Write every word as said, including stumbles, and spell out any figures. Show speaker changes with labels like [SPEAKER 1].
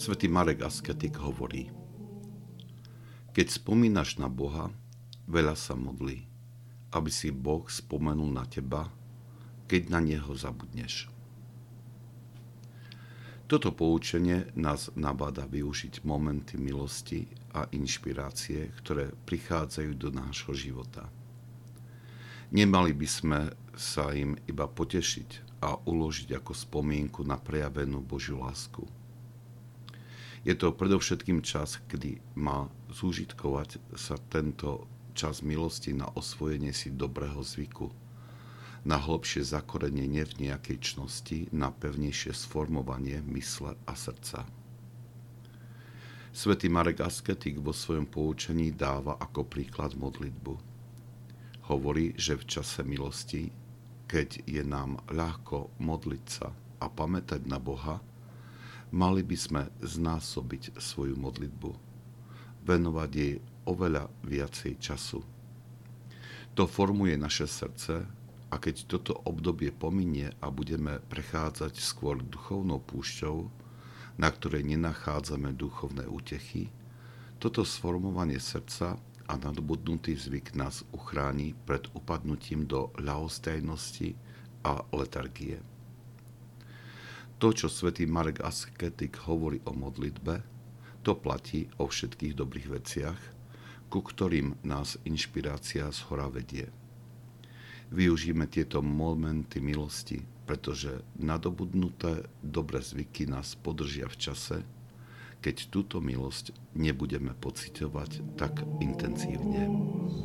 [SPEAKER 1] Svätý Marek Asketik hovorí: Keď spomínaš na Boha, veľa sa modlí, aby si Boh spomenul na teba, keď na Neho zabudneš. Toto poučenie nás nabáda využiť momenty milosti a inšpirácie, ktoré prichádzajú do nášho života. Nemali by sme sa im iba potešiť a uložiť ako spomienku na prejavenú Božiu lásku. Je to predovšetkým čas, kedy má zúžitkovať sa tento čas milosti na osvojenie si dobrého zvyku, na hlbšie zakorenenie v nejakej čnosti, na pevnejšie sformovanie mysle a srdca. Svätý Marek Asketik vo svojom poučení dáva ako príklad modlitbu. Hovorí, že v čase milosti, keď je nám ľahko modliť sa a pamätať na Boha, mali by sme znásobiť svoju modlitbu, venovať jej oveľa viacej času. To formuje naše srdce a keď toto obdobie pominie a budeme prechádzať skôr duchovnou púšťou, na ktorej nenachádzame duchovné útechy, toto sformovanie srdca a nadobudnutý zvyk nás uchráni pred upadnutím do ľahostajnosti a letargie. To, čo svätý Marek Asketik hovorí o modlitbe, to platí o všetkých dobrých veciach, ku ktorým nás inšpirácia zhora vedie. Využíme tieto momenty milosti, pretože nadobudnuté dobré zvyky nás podržia v čase, keď túto milosť nebudeme pociťovať tak intenzívne.